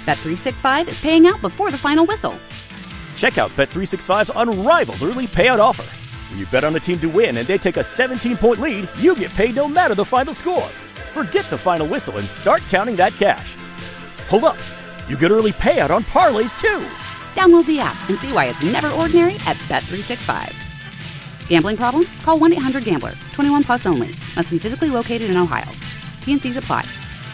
Bet365 is paying out before the final whistle. Check out Bet365's unrivaled early payout offer. When you bet on a team to win and they take a 17-point lead, you get paid no matter the final score. Forget the final whistle and start counting that cash. Hold up. You get early payout on parlays, too. Download the app and see why it's never ordinary at Bet365. Gambling problem? Call 1-800-GAMBLER. 21 plus only. Must be physically located in Ohio. T&Cs apply.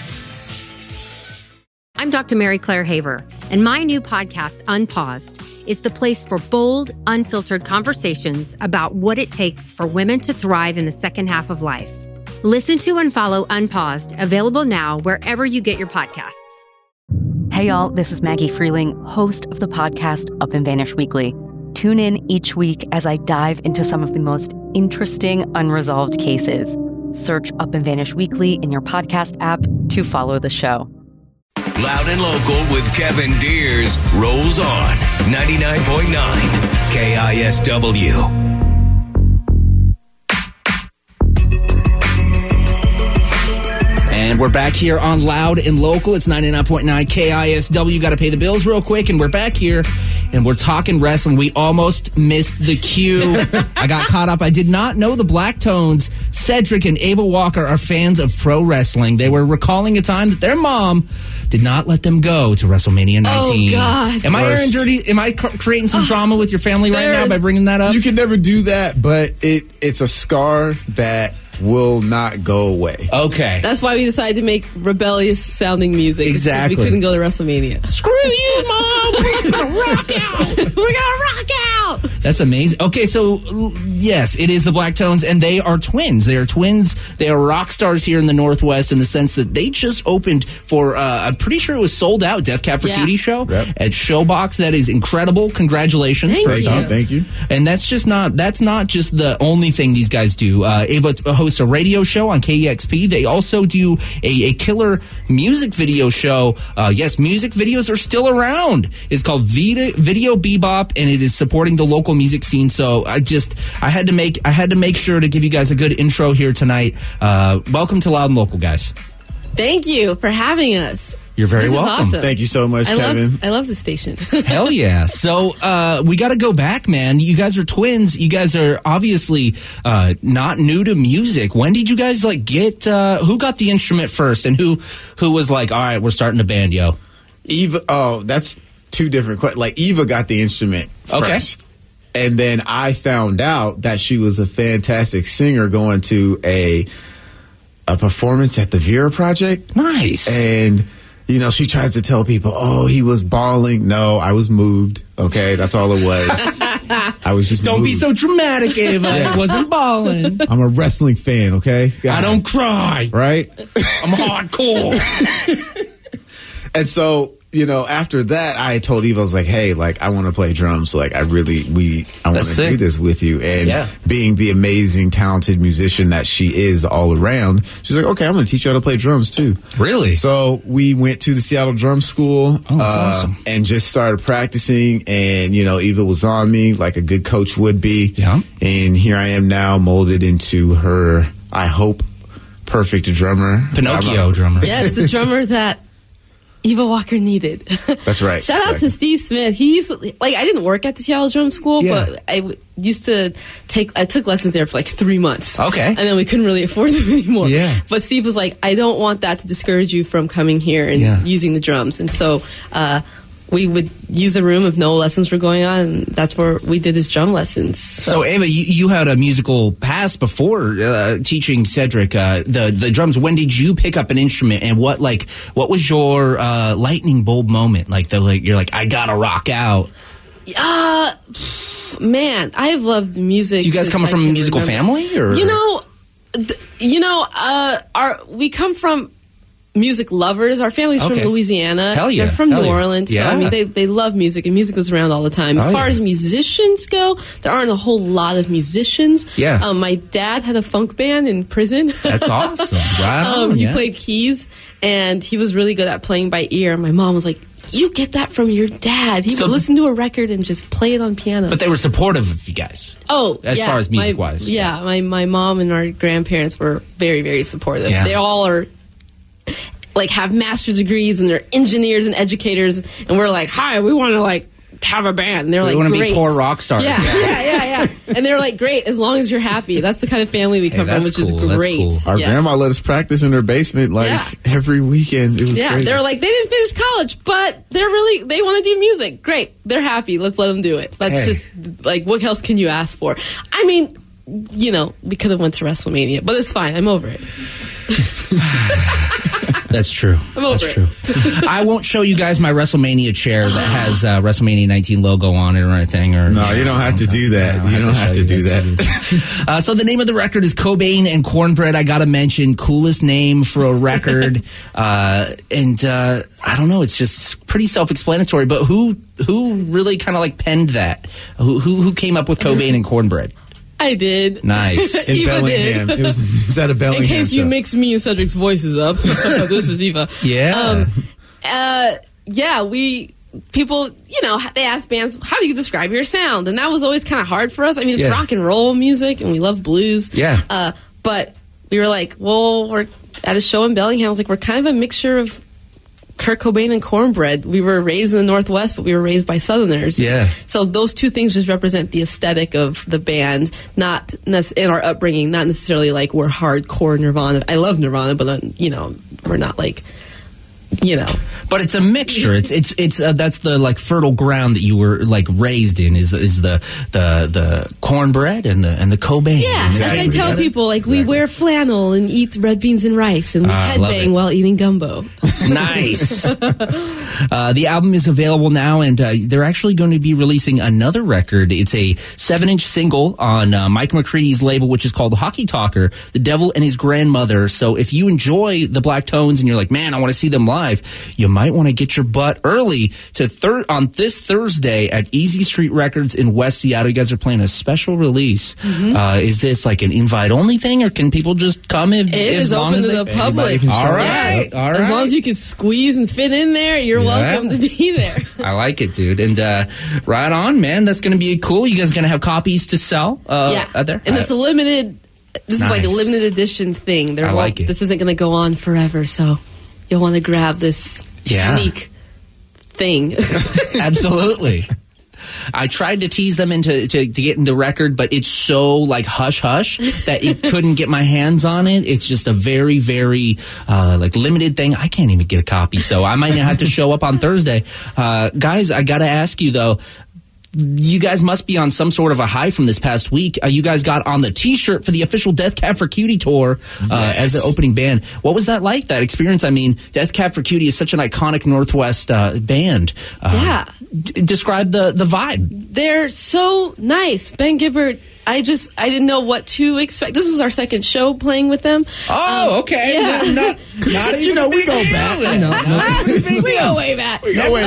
I'm Dr. Mary Claire Haver, and my new podcast, Unpaused, is the place for bold, unfiltered conversations about what it takes for women to thrive in the second half of life. Listen to and follow Unpaused, available now wherever you get your podcasts. Hey y'all, this is Maggie Freeling, host of the podcast Up and Vanish Weekly. Tune in each week as I dive into some of the most interesting unresolved cases. Search Up and Vanish Weekly in your podcast app to follow the show. Loud and Local with Kevin Deers rolls on 99.9 KISW. And we're back here on Loud and Local. It's 99.9 KISW. Got to pay the bills real quick. And we're back here, and we're talking wrestling. We almost missed the cue. I got caught up. I did not know the Blacktones, Cedric and Ava Walker, are fans of pro wrestling. They were recalling a time that their mom did not let them go to WrestleMania 19. Oh, God. Am I airing dirty? Am I creating some drama with your family right now by bringing that up? You can never do that, but it's a scar that will not go away. Okay. That's why we decided to make rebellious sounding music. Exactly. We couldn't go to WrestleMania. Screw you, Mom! We're going to rock out! We're going to rock out! That's amazing. Okay, so yes, it is the Blacktones, and they are twins. They are twins. They are rock stars here in the Northwest in the sense that they just opened for, I'm pretty sure it was sold out, Death Cab for Cutie show at Showbox. That is incredible. Congratulations. Thank you. And that's not just the only thing these guys do. Ava hosts a radio show on KEXP. They also do a killer music video show. Yes, music videos are still around. It's called Video Bebop, and it is supporting the local music scene. So I had to make sure to give you guys a good intro here tonight. Welcome to Loud and Local, guys. Thank you for having us. You're very welcome. Awesome. Thank you so much, Kevin. I love the station. Hell yeah. So we got to go back, man. You guys are twins. You guys are obviously not new to music. When did you guys get who got the instrument first, and who was like, all right, we're starting a band, yo? Eva. Oh, that's two different questions. Like, Eva got the instrument first. And then I found out that she was a fantastic singer going to a performance at the Vera Project. Nice. And she tries to tell people, oh, he was bawling. No, I was moved. Okay, that's all it was. I was just Don't moved. be so dramatic, Ava. I wasn't bawling. I'm a wrestling fan, okay? God. I don't cry. Right? I'm hardcore. And so, after that, I told Eva, I was like, hey, I want to play drums. I want to do this with you. And being the amazing, talented musician that she is all around, she's like, okay, I'm going to teach you how to play drums too. Really? So we went to the Seattle Drum School. Oh, that's awesome. And just started practicing. And, Eva was on me like a good coach would be. Yeah. And here I am now, molded into her, I hope, perfect drummer. Pinocchio drummer. Yes, the drummer that Eva Walker needed. That's right. Shout out to Steve Smith. He used to, I didn't work at the Seattle Drum School, but I took lessons there for 3 months. Okay. And then we couldn't really afford them anymore. Yeah. But Steve was like, I don't want that to discourage you from coming here and using the drums. And so, we would use a room if no lessons were going on, and that's where we did his drum lessons. So Ava, you had a musical past before teaching Cedric the drums. When did you pick up an instrument, and what was your lightning bulb moment? You're like, I gotta rock out. Man, I've loved music. Do you guys come from a musical family, or we come from music lovers. Our family's from Louisiana. Hell yeah. They're from Hell New yeah. Orleans. Yeah. So, they love music, and music was around all the time. As far as musicians go, there aren't a whole lot of musicians. Yeah. My dad had a funk band in prison. That's awesome. Right on, he played keys, and he was really good at playing by ear. My mom was like, you get that from your dad. He would listen to a record and just play it on piano. But they were supportive of you guys. Oh, as far as music-wise. My mom and our grandparents were very, very supportive. Yeah. They all are... like have master's degrees and they're engineers and educators, and we're like, hi, we want to like have a band. And they're like, want to great. be poor rock stars. Yeah. And they're like, great, as long as you're happy. That's the kind of family we come from, which is great. Cool. Our grandma let us practice in her basement every weekend. It was crazy. They're like, they didn't finish college, but they want to do music. Great, they're happy. Let's let them do it. That's just like, what else can you ask for? I mean, you know, we could have went to WrestleMania, but it's fine. I'm over it. That's true. I'm over That's true. I won't show you guys my WrestleMania chair that has WrestleMania 19 logo on it or anything. Or no, you don't have to do that. You don't have to do that. So the name of the record is Cobain and Cornbread. I got to mention, coolest name for a record. I don't know. It's just pretty self-explanatory. But who really kind of like penned that? Who came up with Cobain and Cornbread? I did. Nice. In Bellingham. It was at a Bellingham. In case you show. mix me and Cedric's voices up. This is Eva. Yeah. People, you know, they ask bands, how do you describe your sound? And that was always kind of hard for us. I mean, it's rock and roll music, and we love blues. Yeah. But we were like, well, we're at a show in Bellingham. I was like, we're kind of a mixture of Kurt Cobain and Cornbread. We were raised in the Northwest, but we were raised by Southerners. Yeah. So those two things just represent the aesthetic of the band, not in our upbringing, not necessarily like we're hardcore Nirvana. I love Nirvana, but you know, we're not like, you know. But it's a mixture. It's that's the like fertile ground that you were like raised in is the cornbread and the Cobain. Yeah, exactly. As I tell people, like we wear flannel and eat red beans and rice and we headbang while eating gumbo. Nice. The album is available now, and they're actually going to be releasing another record. It's a 7-inch single on Mike McCready's label, which is called Hockey Talker, The Devil and His Grandmother. So if you enjoy the Black Tones and you're like, man, I want to see them live, you might want to get your butt early to on this Thursday at Easy Street Records in West Seattle. You guys are playing a special release. Mm-hmm. Is this like an invite-only thing, or can people just come in? It is open to the public. All right. As long as you can squeeze and fit in there, you're welcome to be there. I like it, dude. And right on, man. That's going to be cool. You guys going to have copies to sell out there? And it's a limited... This is like a limited edition thing. I like it. This isn't going to go on forever, so you'll want to grab this unique thing. Absolutely. I tried to tease them into to get in the record, but it's so like hush hush that it couldn't get my hands on it. It's just a very, very like limited thing. I can't even get a copy, so I might have to show up on Thursday. Guys, I got to ask you though. You guys must be on some sort of a high from this past week. You guys got on the T-shirt for the official Death Cab for Cutie tour as the opening band. What was that like, that experience? I mean, Death Cab for Cutie is such an iconic Northwest band. Describe the vibe. They're so nice. Ben Gibbard, I didn't know what to expect. This was our second show playing with them. Oh, okay. Yeah. Not even we go back. We go way back.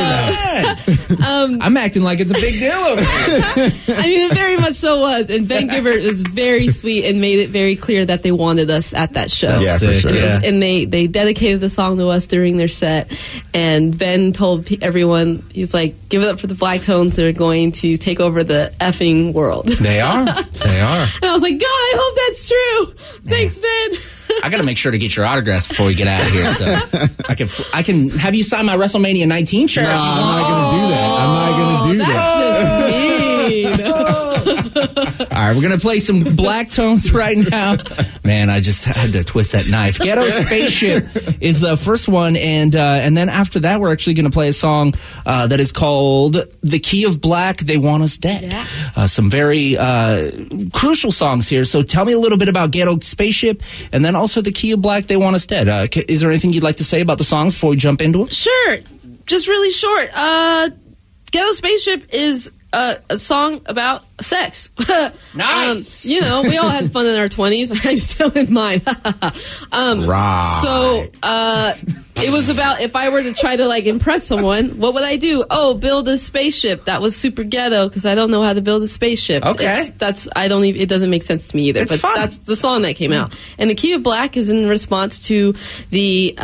I'm acting like it's a big deal over here. I mean, it very much so was. And Ben Gibbard was very sweet and made it very clear that they wanted us at that show. Yeah, for sure. And they dedicated the song to us during their set. And Ben told everyone, he's like, give it up for the Black Tones that are going to take over the effing world. They are. They are. And I was like, God, I hope that's true. Thanks, Ben. I got to make sure to get your autographs before we get out of here. So I can have you sign my WrestleMania 19 shirt. No, I'm not going to do that. I'm not going to do that. That's just mean. All right, we're going to play some Black Tones right now. Man, I just had to twist that knife. Ghetto Spaceship is the first one, and then after that, we're actually going to play a song that is called The Key of Black, They Want Us Dead. Yeah. Some very crucial songs here. So tell me a little bit about Ghetto Spaceship, and then also The Key of Black, They Want Us Dead. Is there anything you'd like to say about the songs before we jump into it? Sure. Just really short. Ghetto Spaceship is a song about sex. Nice. We all had fun in our 20s. I'm still in mine. Right. So it was about, if I were to try to like impress someone, what would I do? Oh, build a spaceship. That was super ghetto because I don't know how to build a spaceship. Okay. It doesn't make sense to me either. It's fun. That's the song that came out. And The Key of Black is in response to the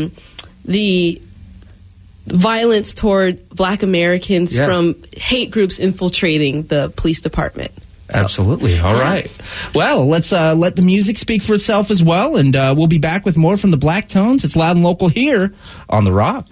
violence toward Black Americans from hate groups infiltrating the police department. So. Absolutely. All right. Well, let's let the music speak for itself as well, and we'll be back with more from the Black Tones. It's Loud and Local here on The Rock.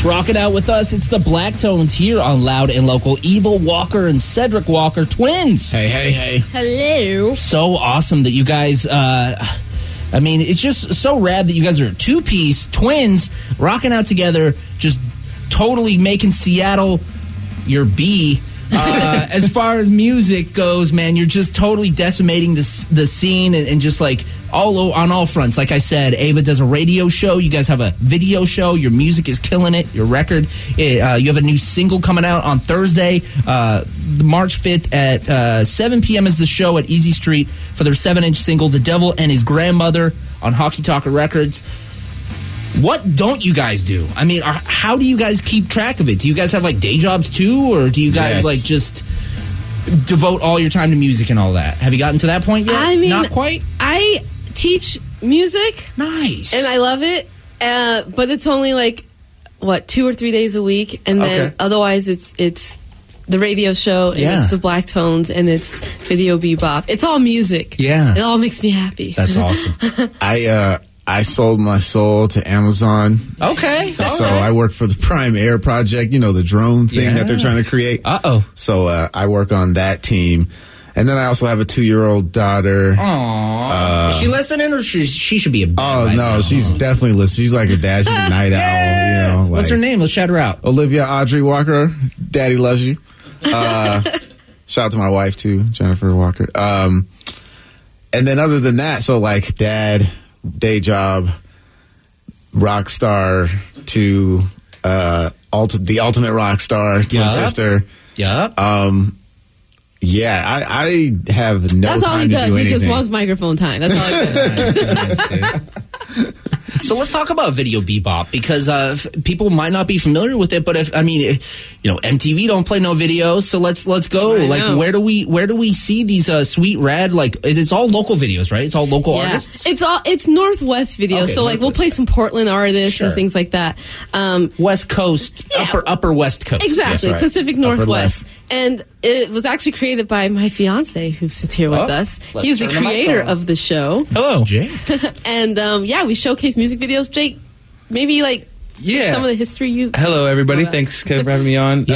Rocking out with us, it's the Black Tones here on Loud and Local. Evil Walker and Cedric Walker, twins. Hey. Hello. So awesome that you guys, it's just so rad that you guys are a two-piece, twins, rocking out together, just totally making Seattle your B. As far as music goes, man, you're just totally decimating the scene and just like on all fronts. Like I said, Ava does a radio show. You guys have a video show. Your music is killing it. Your record. You have a new single coming out on Thursday, March 5th at 7 p.m. is the show at Easy Street for their 7-inch single, The Devil and His Grandmother, on Hockey Talker Records. What don't you guys do? I mean, how do you guys keep track of it? Do you guys have, like, day jobs, too? Or do you guys, just devote all your time to music and all that? Have you gotten to that point yet? I mean, not quite? I teach music. Nice. And I love it. But it's only, 2 or 3 days a week. And then otherwise it's the radio show, and it's the Black Tones, and it's Video Bebop. It's all music. Yeah. It all makes me happy. That's awesome. I sold my soul to Amazon. Okay. So I work for the Prime Air Project, the drone thing that they're trying to create. Uh-oh. So I work on that team. And then I also have a 2-year-old daughter. Aww. Is she listening, or she should be a bad Oh, no, she's definitely listening. She's like a dad. She's a night owl. What's her name? Let's shout her out. Olivia Audrey Walker. Daddy loves you. Shout out to my wife, too, Jennifer Walker. And then other than that, so dad, day job, rock star to the ultimate rock star, twin sister. Yeah. I have no That's all time he to does. do anything. He just wants microphone time. That's all he does. So let's talk about Video Bebop, because people might not be familiar with it. But MTV don't play no videos. So let's go. Where do we see these sweet rad? It's all local videos, right? It's all local artists. It's Northwest videos. Okay, so we'll play some Portland artists and things like that. West Coast, upper West Coast, exactly. Right. Pacific Northwest, and it was actually created by my fiance, who sits here with us. He's the creator of the show. Hello, Jake. And we showcase music videos. Jake, maybe some of the history you. Hello, everybody. Thanks for having me on.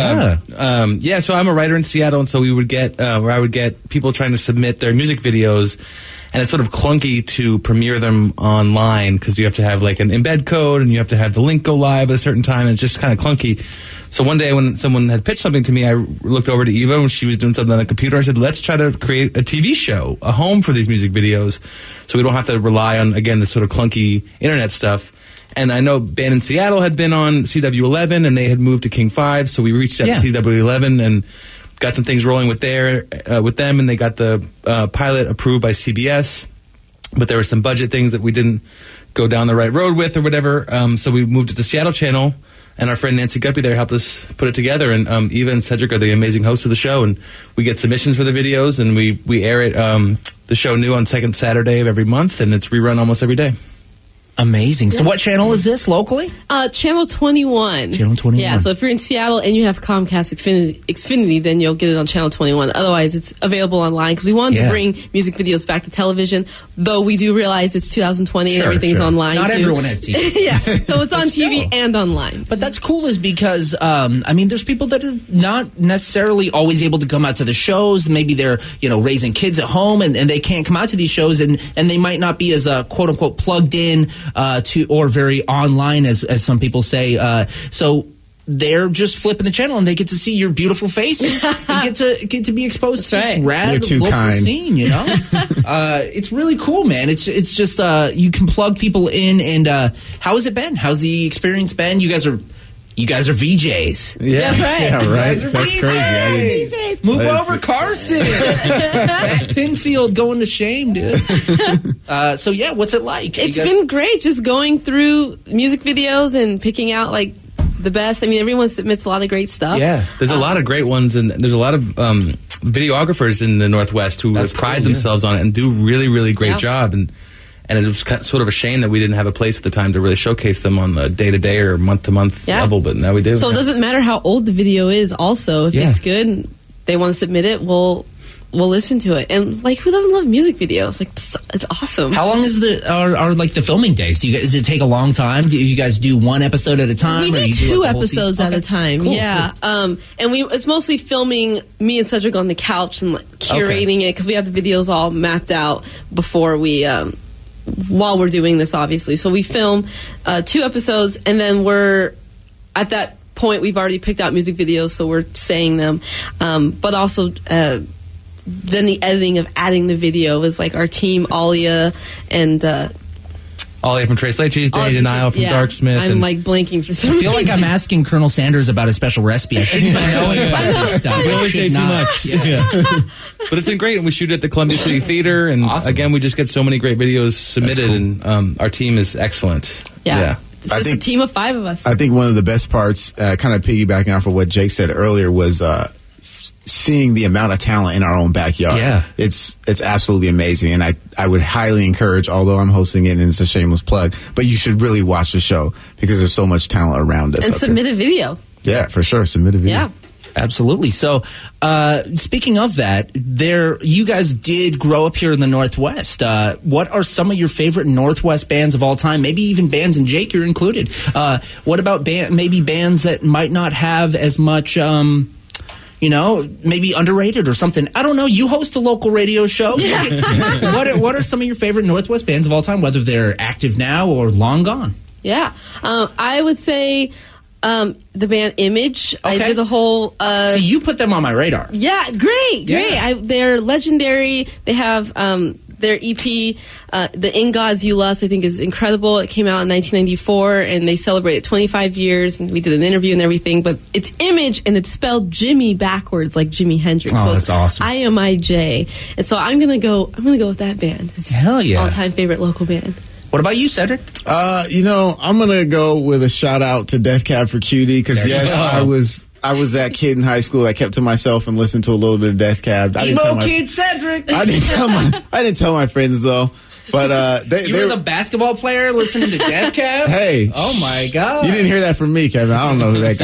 Yeah. So I'm a writer in Seattle, and so we would get I would get people trying to submit their music videos, and it's sort of clunky to premiere them online because you have to have an embed code, and you have to have the link go live at a certain time, and it's just kind of clunky. So one day when someone had pitched something to me, I looked over to Eva when she was doing something on the computer. I said, let's try to create a TV show, a home for these music videos, so we don't have to rely on, again, this sort of clunky internet stuff. And I know band in Seattle had been on CW11, and they had moved to King 5, so we reached out to CW11 and got some things rolling with them, and they got the pilot approved by CBS. But there were some budget things that we didn't go down the right road with or whatever, so we moved it to Seattle Channel. And our friend Nancy Guppy there helped us put it together. And Eva and Cedric are the amazing hosts of the show. And we get submissions for the videos, and we air it, the show new on second Saturday of every month, and it's rerun almost every day. Amazing. So what channel is this locally? Channel 21. Channel 21. Yeah, so if you're in Seattle and you have Comcast Xfinity, then you'll get it on Channel 21. Otherwise, it's available online, because we wanted to bring music videos back to television, though we do realize it's 2020 and everything's online, Not too. everyone has TV. Yeah, so it's on TV and online. But that's cool, is because, there's people that are not necessarily always able to come out to the shows. Maybe they're, raising kids at home, and they can't come out to these shows, and they might not be as, quote-unquote, plugged in or very online, as some people say. So they're just flipping the channel, and they get to see your beautiful faces and get to be exposed to this rad local scene. It's really cool, man. It's just you can plug people in. And how has it been? How's the experience been? You guys are VJs. Yeah, that's right. Yeah, right. That's VJs. crazy. Move over, Carson. Matt Pinfield going to shame, dude. So yeah, what's it like? It's been great, just going through music videos and picking out the best. I mean, everyone submits a lot of great stuff. Yeah, there's a lot of great ones, and there's a lot of videographers in the Northwest who pride themselves on it and do really, really great job. And it was sort of a shame that we didn't have a place at the time to really showcase them on the day-to-day or month-to-month level, but now we do. So it doesn't matter how old the video is also. If it's good and they want to submit it, we'll will listen to it. And like, who doesn't love music videos? Like, it's awesome. How long is are like the filming days? Does it take a long time? Do you guys do one episode at a time? We do 2 episodes at a time. Cool, yeah. Cool. And it's mostly filming me and Cedric on the couch and like curating it, because we have the videos all mapped out before we while we're doing this, obviously. So we film 2 episodes, and then we're at that point we've already picked out music videos, so we're saying them. But also then the editing of adding the video is like our team, Alia and Alia from Trace Leches, Danny Denial from Darksmith. I'm like blanking for some reason. I feel reason. like I'm asking Colonel Sanders about a special recipe. I shouldn't be knowing about this stuff. We always say too much. Yeah. But it's been great, and we shoot at the Columbia City Theater, and again, we just get so many great videos submitted, and our team is excellent. Yeah. It's just a team of 5 of us. I think one of the best parts, kind of piggybacking off of what Jake said earlier, was seeing the amount of talent in our own backyard. Yeah. It's absolutely amazing. And I would highly encourage, although I'm hosting it and it's a shameless plug, but you should really watch the show because there's so much talent around us. And submit a video. Yeah, for sure. Submit a video. Yeah. Absolutely. So, speaking of that, you guys did grow up here in the Northwest. What are some of your favorite Northwest bands of all time? Maybe even bands, and Jake, you're included. What about maybe bands that might not have as much, maybe underrated or something? I don't know. You host a local radio show. Yeah. What are some of your favorite Northwest bands of all time, whether they're active now or long gone? Yeah. I would say the band Image. Okay. I did the whole so you put them on my radar. Yeah, great. They're legendary. They have their EP, The In Gods You Lust, I think is incredible. It came out in 1994, and they celebrated 25 years, and we did an interview and everything. But it's Image, and it's spelled Jimmy backwards, like Jimi Hendrix. Oh, so that's awesome. IMIJ. And so I'm gonna go with that band. It's Hell yeah. all-time favorite local band. What about you, Cedric? I'm going to go with a shout out to Death Cab for Cutie, because I was that kid in high school that kept to myself and listened to a little bit of Death Cab. Emo kid Cedric. I didn't tell my friends though. But you were the basketball player listening to Death Cab? Hey. Oh my God. You didn't hear that from me, Kevin. I don't know who that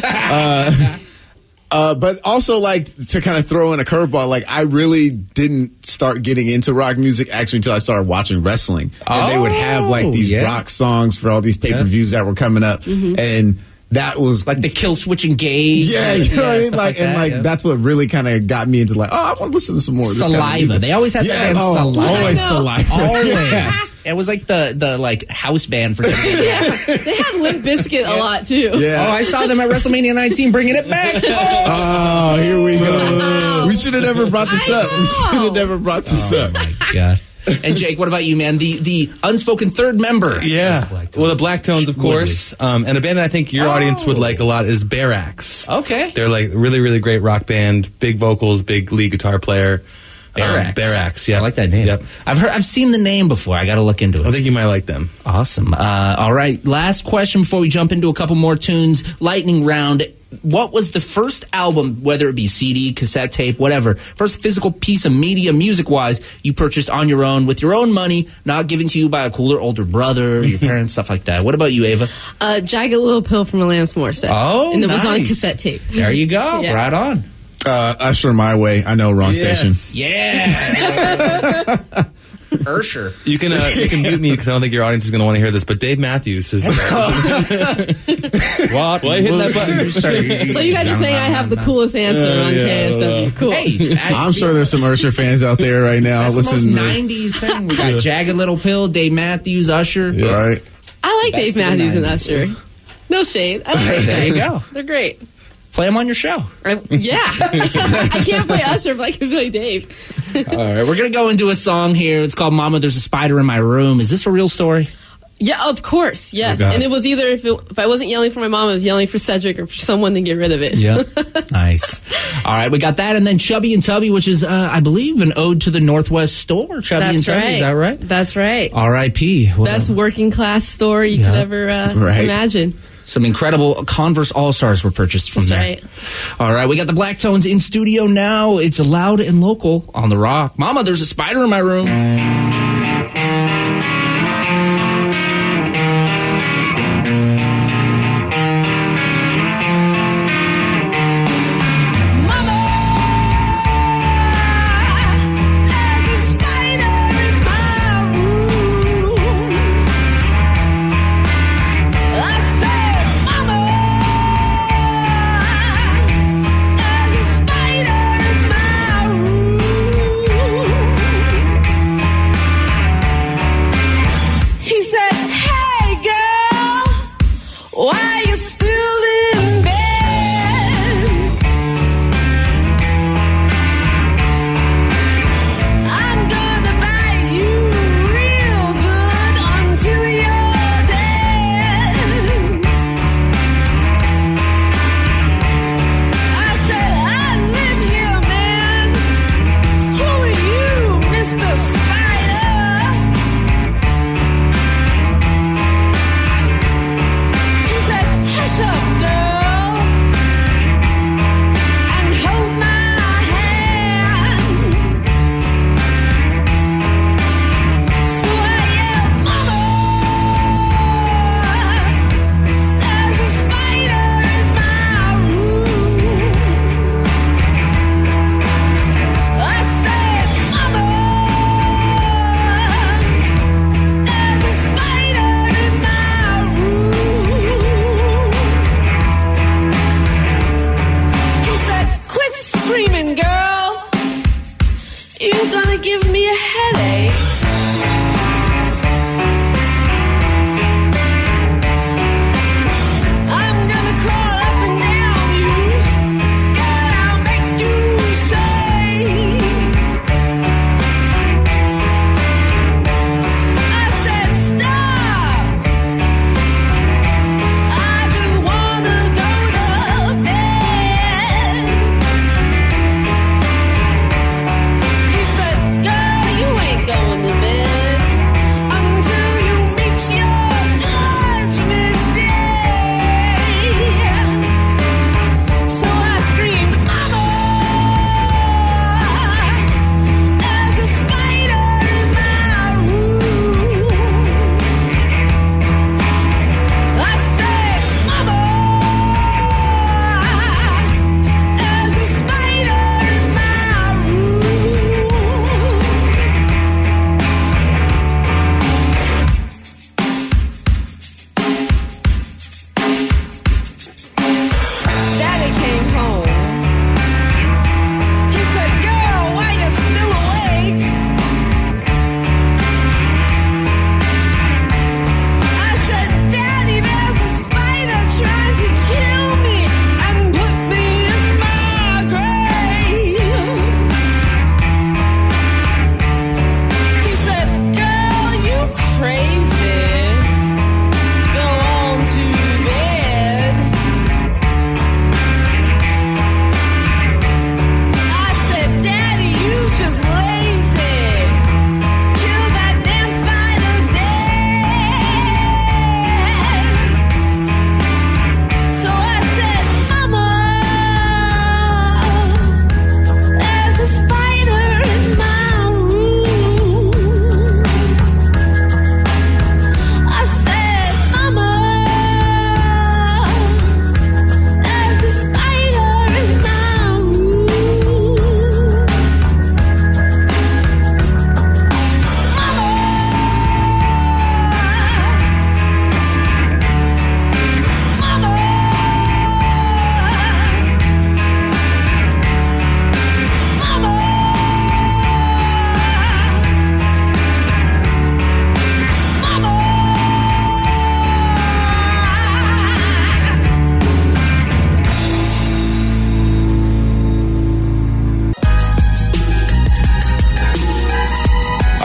guy is. But also, like, to kind of throw in a curveball, like, I really didn't start getting into rock music actually until I started watching wrestling. And they would have, like, these rock songs for all these pay-per-views that were coming up. Mm-hmm. And that was like the Kill Switch Engage. Yeah, you know what I mean? Like, that, that's what really kind of got me into, like, oh, I want to listen to some more of this Saliva. kind of they always had that band Saliva. Always Saliva. Always. Yes. It was like the like house band for They had Limp Bizkit a lot too. Yeah. Oh, I saw them at WrestleMania 19 bringing it back. Oh, here we go. We should have never brought this up. We should have never brought this up. Oh my God. And Jake, what about you, man? The unspoken third member. Yeah. Well, the Black Tones, of course. And a band that I think your audience would like a lot is Bare Axe. Okay. They're like really, really great rock band. Big vocals, big lead guitar player. Bare Axe, yeah. I like that name. Yep. I've seen the name before. I got to look into it. I think you might like them. Awesome. All right. Last question before we jump into a couple more tunes. Lightning round. What was the first album, whether it be CD, cassette tape, whatever, first physical piece of media, music-wise, you purchased on your own with your own money, not given to you by a cooler older brother, your parents, stuff like that? What about you, Ava? Jagged Little Pill from Alanis Morissette. Oh, and it nice. was on cassette tape. There you go. Yeah. Right on. Usher, My Way. I know, wrong station. Yeah. Ursher. You can mute me because I don't think your audience is going to want to hear this, but Dave Matthews is What? Why hitting that button? So you guys are saying I have the coolest answer on KSW. Cool. Hey, I'm sure there's some Ursher fans out there right now. That's listening the most 90s thing. We got Jagged Little Pill, Dave Matthews, Usher. Yeah. Right. I like Dave Matthews and Usher. No shade. I like There you go. They're great. Play them on your show. Yeah. I can't play Usher, but I can play Dave. All right, we're going to go into a song here. It's called Mama, There's a Spider in My Room. Is this a real story? Yeah, of course. Yes. Oh, and it was either, if I wasn't yelling for my mom, I was yelling for Cedric or for someone to get rid of it. Yeah. Nice. All right, we got that. And then Chubby and Tubby, which is, I believe, an ode to the Northwest store. Chubby and Tubby, is that right? That's right. R.I.P. Best working class store you could ever imagine. Some incredible Converse All-Stars were purchased from there. Right. All right, we got the Black Tones in studio now. It's loud and local on The Rock. Mama, there's a spider in my room.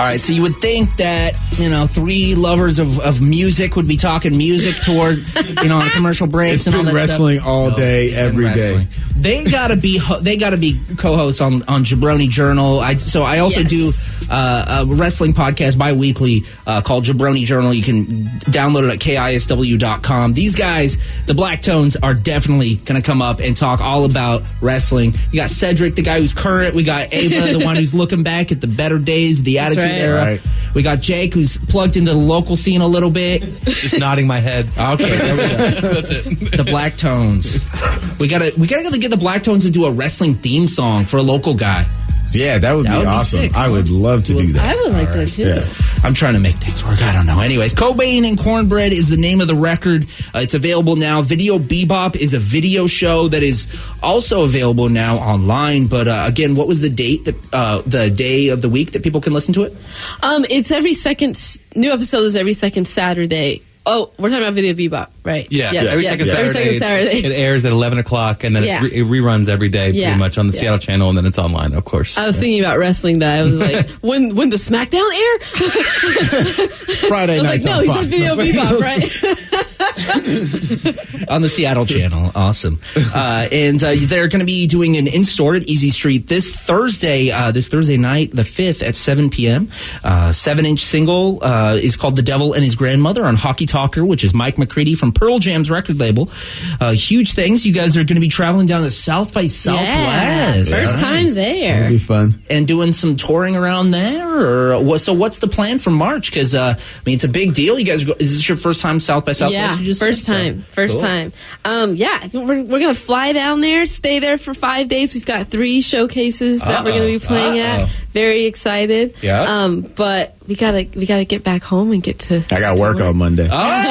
right, so you would think that, three lovers of music would be talking music toward, on commercial breaks and all that wrestling stuff. all day, every day. They gotta be co-hosts on Jabroni Journal. I also do a wrestling podcast bi-weekly called Jabroni Journal. You can download it at KISW.com. These guys, the Black Tones, are definitely gonna come up and talk all about wrestling. You got Cedric, the guy who's current. We got Ava, the one who's looking back at the better days, the Attitude Era. Right. We got Jake, who's plugged into the local scene a little bit. Just nodding my head. Okay, there we go. That's it. The Black Tones. We gotta get the Black Tones to do a wrestling theme song for a local guy. Yeah, that would be awesome. Sick. I would love to do that. I would like that too. Yeah. I'm trying to make things work. I don't know. Anyways, Cobain and Cornbread is the name of the record. It's available now. Video Bebop is a video show that is also available now online. But again, what was the date the day of the week that people can listen to it? It's every second. New episode is every second Saturday. Oh, we're talking about Video Bebop, right? Yeah. Every second Saturday. It airs at 11 o'clock, and then it reruns every day pretty much on the Seattle channel, and then it's online, of course. I was thinking about wrestling that. I was like, when the SmackDown air? Friday night. No, he said Video Bebop, right? On the Seattle channel. Awesome. And they're going to be doing an in-store at Easy Street this Thursday night, the 5th at 7 p.m. 7-inch single is called The Devil and His Grandmother on Hockey Talker, which is Mike McCready from Pearl Jam's record label. Huge things. You guys are going to be traveling down to South by Southwest. First time there. That'll be fun. And doing some touring around there? Or so what's the plan for March? Because, it's a big deal. You guys, is this your first time South by Southwest? Yeah, first time. I think we're going to fly down there, stay there for 5 days. We've got 3 showcases that we're going to be playing at. Very excited. Yeah. But we gotta get back home and get to. I got work on Monday.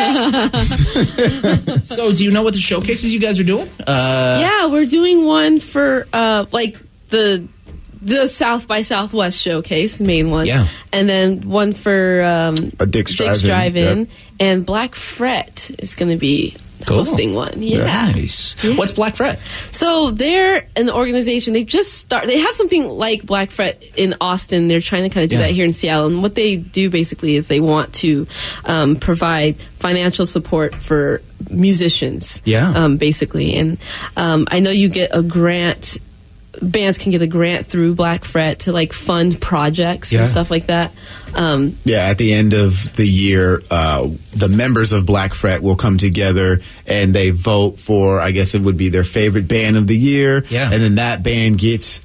So, do you know what the showcases you guys are doing? Yeah, we're doing one for the South by Southwest showcase, main one. Yeah, and then one for a Dick's Drive-In. Yep. And Black Fret is going to be hosting one. Yeah. Nice. Yeah. What's Black Fret? So they're an organization. They have something like Black Fret in Austin. They're trying to kind of do that here in Seattle. And what they do basically is they want to provide financial support for musicians. Yeah. Basically. And I know you get a grant. Bands can get a grant through Black Fret to fund projects and stuff like that. At the end of the year, the members of Black Fret will come together and they vote for, I guess it would be their favorite band of the year. Yeah. And then that band gets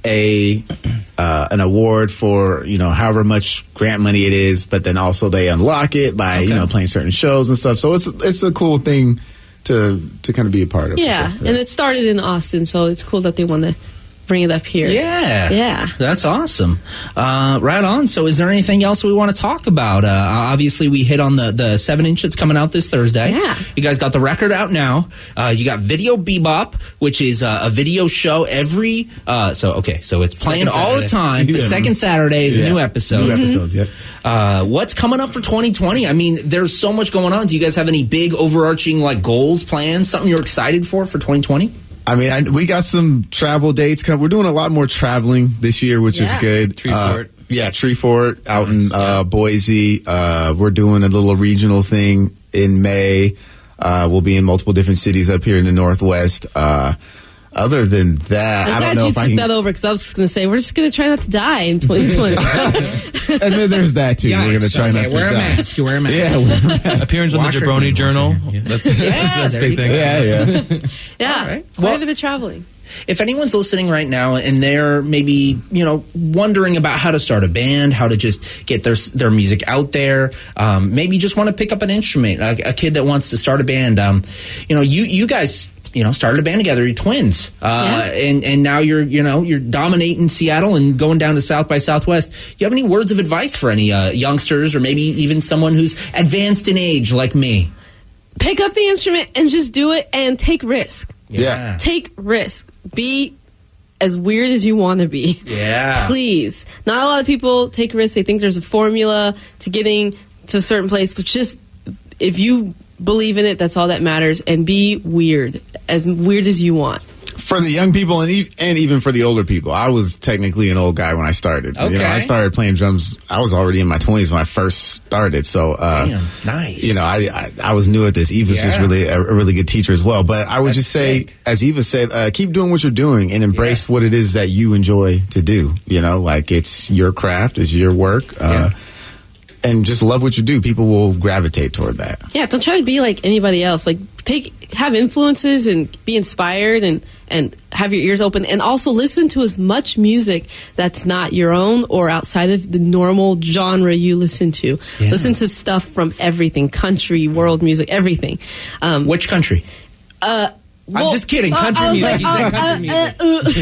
an award for, however much grant money it is, but then also they unlock it by, playing certain shows and stuff. So it's a cool thing to kind of be a part of. Yeah. And it started in Austin, so it's cool that they want to bring it up here. Yeah. That's awesome. Right on. So is there anything else we want to talk about? Obviously, we hit on the 7-inch that's coming out this Thursday. Yeah. You guys got the record out now. You got Video Bebop, which is a video show every... So it's playing all the time. The second Saturday is a new episode. New episodes, yeah. What's coming up for 2020? I mean, there's so much going on. Do you guys have any big overarching goals, plans, something you're excited for 2020? I mean, we got some travel dates coming. We're doing a lot more traveling this year, which is good. Treefort out in Boise. We're doing a little regional thing in May. We'll be in multiple different cities up here in the Northwest. Other than that, I don't know if I can... that over because I was just going to say we're just going to try not to die in 2020. And then there's that too. We're going to try not to wear die. A mask. You wear a mask. Yeah, wear a mask. Appearance on the Jabroni Journal. That's a big thing. Yeah. Right. Why the traveling? If anyone's listening right now and they're maybe, wondering about how to start a band, how to just get their music out there, maybe just want to pick up an instrument, a kid that wants to start a band, you guys started a band together. You're twins, and now you're dominating Seattle and going down to South by Southwest. Do you have any words of advice for any youngsters or maybe even someone who's advanced in age like me? Pick up the instrument and just do it and take risk. Yeah. Take risk. Be as weird as you want to be. Yeah. Please. Not a lot of people take risks. They think there's a formula to getting to a certain place, but just if you believe in it, that's all that matters. And be weird. As weird as you want. For the young people and even for the older people. I was technically an old guy when I started. Okay. I started playing drums. I was already in my 20s when I first started. So, damn, nice. I was new at this. Eva's just really a really good teacher as well. But I would just say, as Eva said, keep doing what you're doing and embrace what it is that you enjoy to do. Like it's your craft, it's your work. And just love what you do. People will gravitate toward that. Yeah, don't try to be like anybody else. Like have influences and be inspired and have your ears open, and also listen to as much music that's not your own or outside of the normal genre you listen to. Yeah. Listen to stuff from everything, country, world music, everything. Which country? I'm just kidding. Country music. You said country music.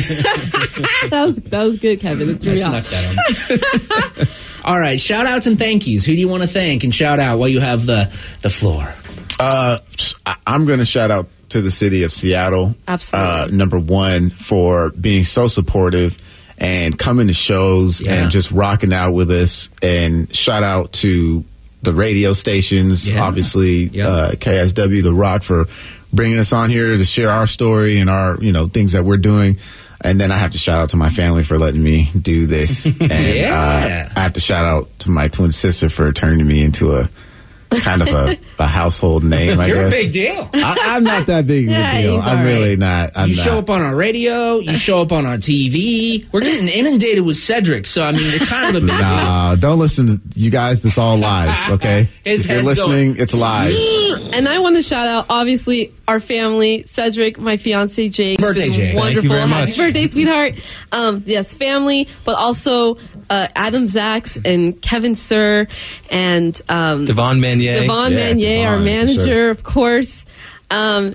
That was good, Kevin. It threw me off. That on. All right, shout outs and thank yous. Who do you want to thank and shout out while you have the floor? I'm going to shout out to the city of Seattle. Absolutely. Number one, for being so supportive and coming to shows and just rocking out with us. And shout out to the radio stations, obviously, KSW, The Rock, for bringing us on here to share our story and our, things that we're doing. And then I have to shout out to my family for letting me do this. And I have to shout out to my twin sister for turning me into a kind of a household name, I guess. You're a big deal. I'm not that big of a deal. I'm really not. You show up on our radio. You show up on our TV. We're getting inundated with Cedric, so I mean, you're kind of a big deal. No, don't listen to you guys. This all lies, okay? If you're listening, it's lies. And I want to shout out, obviously, our family, Cedric, my fiance, Jake. Birthday, Jake. Wonderful. Thank you very much. Happy birthday, sweetheart. Yes, family, but also Adam Zaks and Kevin Sir and Devon Manier. Devon, our manager, of course. Oh,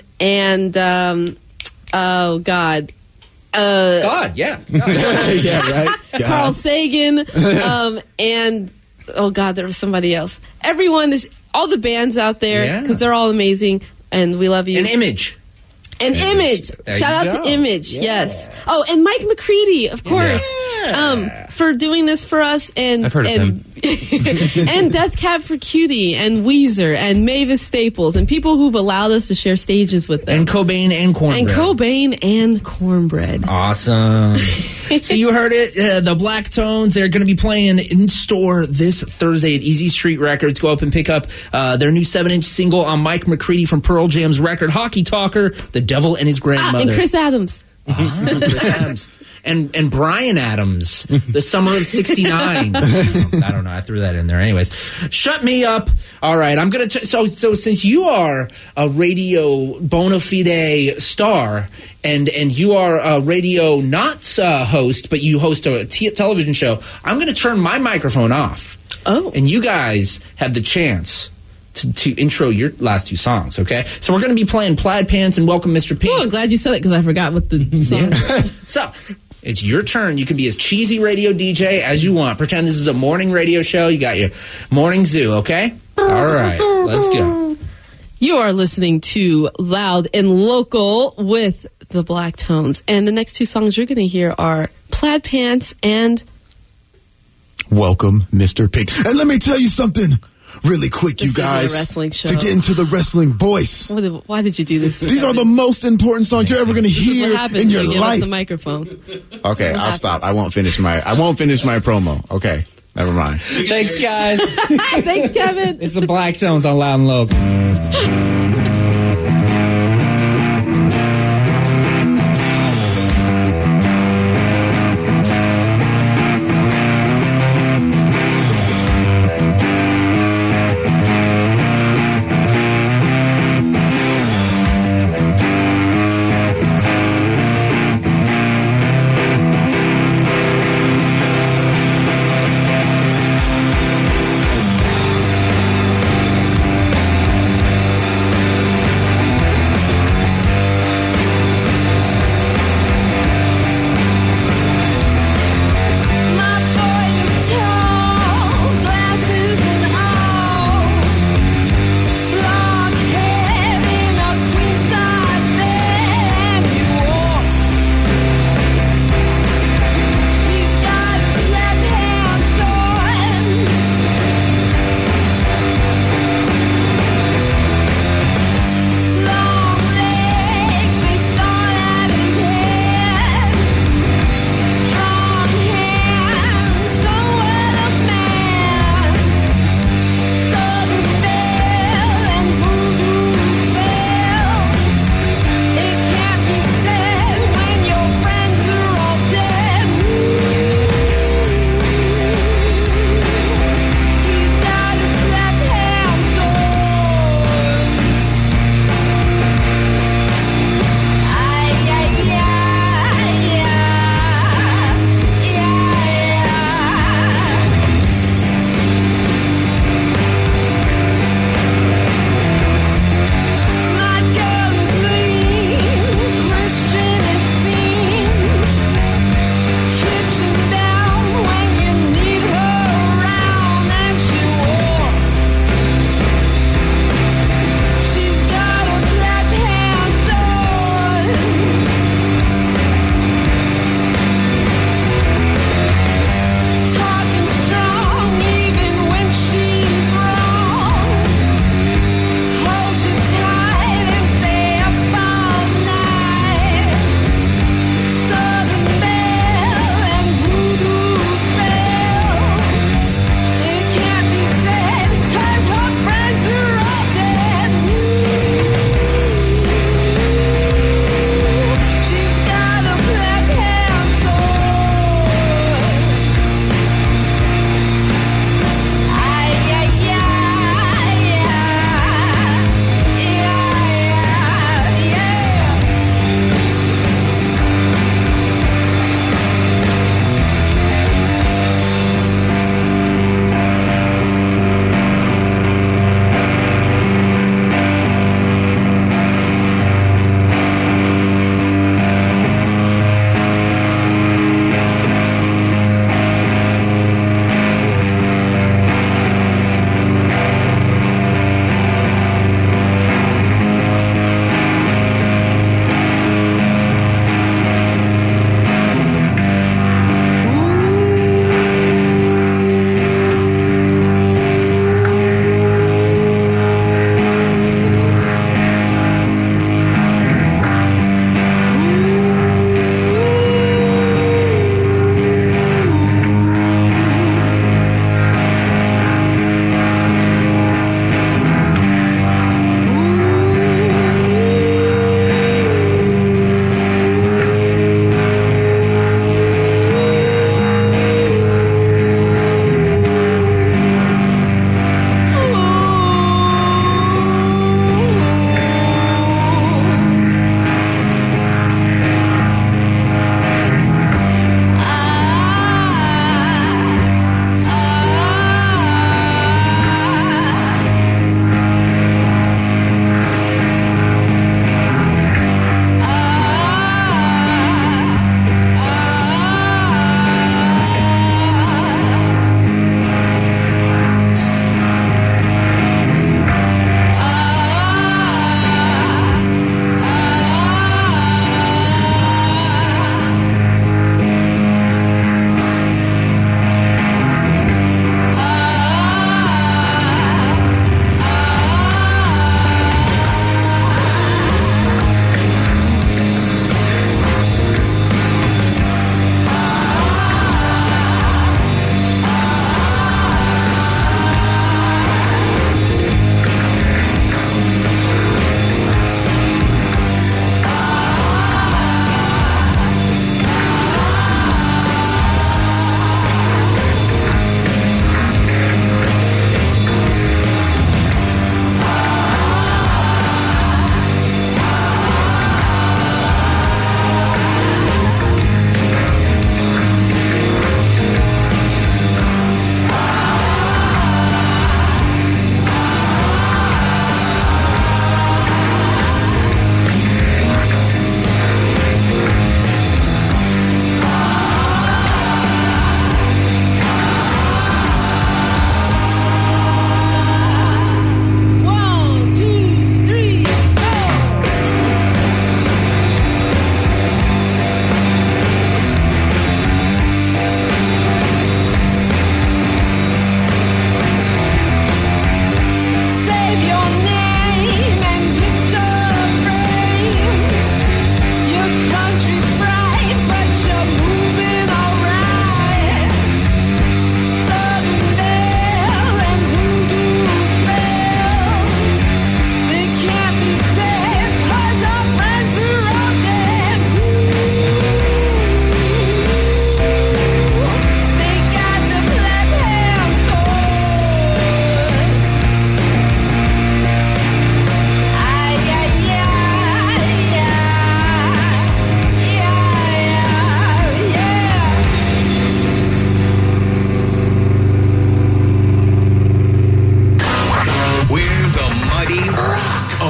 God. God, yeah. Yeah, right? God. Carl Sagan. And, oh, God, there was somebody else. Everyone, all the bands out there, because they're all amazing, and we love you. An Image. Image. Shout out to Image, yes. Oh, and Mike McCready, of course, for doing this for us. And I've heard of him. And Death Cab for Cutie, and Weezer, and Mavis Staples, and people who've allowed us to share stages with them. And Cobain and Cornbread. Awesome. So you heard it. The Black Tones, they're going to be playing in store this Thursday at Easy Street Records. Go up and pick up their new 7-inch single on Mike McCready from Pearl Jam's record, Hockey Talker, The Devil and His Grandmother. And Chris Adams. Chris Adams. And Bryan Adams, The Summer of 69. I don't know. I threw that in there. Anyways, shut me up. All right. I'm going to... So since you are a radio bona fide star and you are a radio not host, but you host a television show, I'm going to turn my microphone off. Oh. And you guys have the chance to intro your last two songs, okay? So we're going to be playing Plaid Pants and Welcome Mr. Pink. Oh, I'm glad you said it because I forgot what the song was. So... it's your turn. You can be as cheesy radio DJ as you want. Pretend this is a morning radio show. You got your morning zoo, okay? All right, let's go. You are listening to Loud and Local with the Black Tones. And the next two songs you're going to hear are Plaid Pants and Welcome, Mr. Pink. And let me tell you something really quick, this you guys. Is a wrestling show. To get into the wrestling voice. Why did you do this? These are the most important songs you're ever going to hear in your life. Give us a microphone. Okay, I'll stop. I won't finish my promo. Okay, never mind. Thanks, guys. Thanks, Kevin. It's the Black Tones on Loud and Local.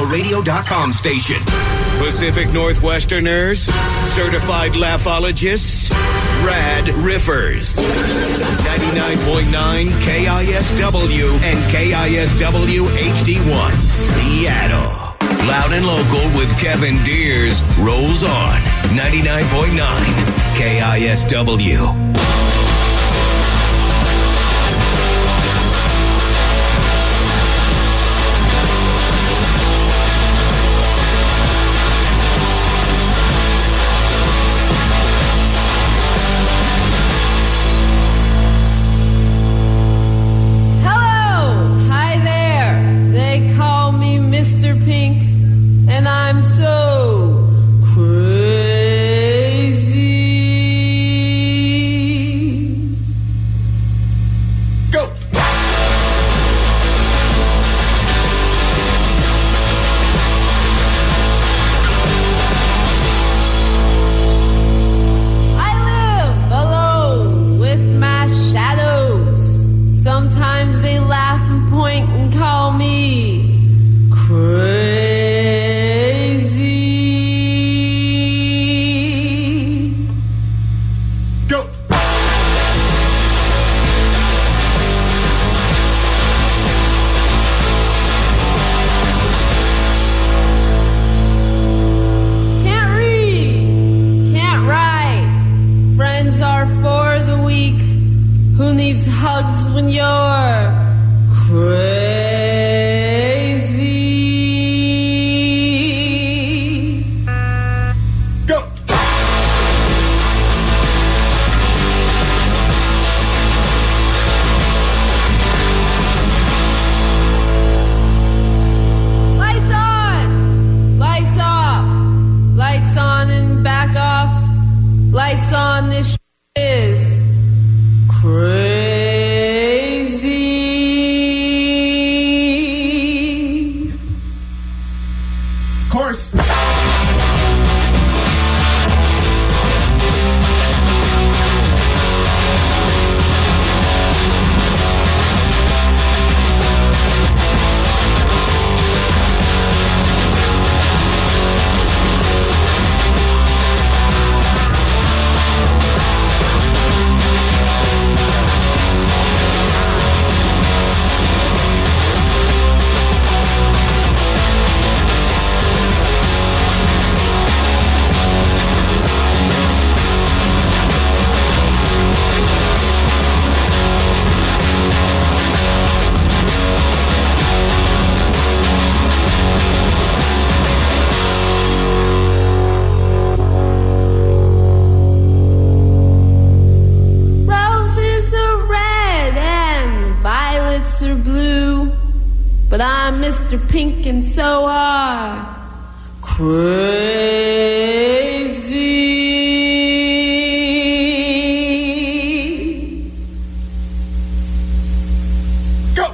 a radio.com station. Pacific Northwesterners, certified laughologists, Rad Riffers. 99.9 KISW and KISW HD1, Seattle. Loud and Local with Kevin Deers rolls on 99.9 KISW. And I'm so crazy. Go! I live alone with my shadows. Sometimes they laugh and point and call me crazy. Who needs hugs when you're crazy? Go! Lights on, lights off, lights on and back off, lights on, this is crazy. Course. Are blue, but I'm Mr. Pink and so are crazy. Go!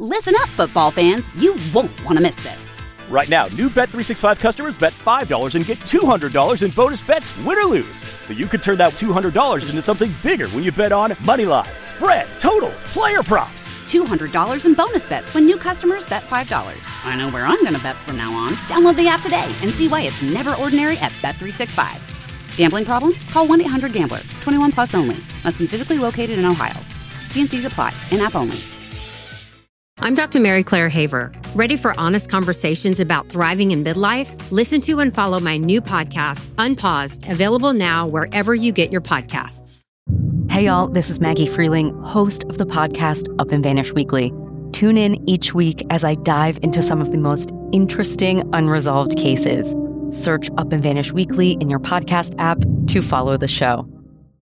Listen up, football fans. You won't want to miss this. Right now, new Bet365 customers bet $5 and get $200 in bonus bets, win or lose. So you could turn that $200 into something bigger when you bet on moneyline, spread, totals, player props. $200 in bonus bets when new customers bet $5. I know where I'm going to bet from now on. Download the app today and see why it's never ordinary at Bet365. Gambling problem? Call 1-800-GAMBLER. 21 plus only. Must be physically located in Ohio. T&Cs apply. In-app only. I'm Dr. Mary Claire Haver. Ready for honest conversations about thriving in midlife? Listen to and follow my new podcast, Unpaused, available now wherever you get your podcasts. Hey, y'all, this is Maggie Freeling, host of the podcast Up and Vanish Weekly. Tune in each week as I dive into some of the most interesting unresolved cases. Search Up and Vanish Weekly in your podcast app to follow the show.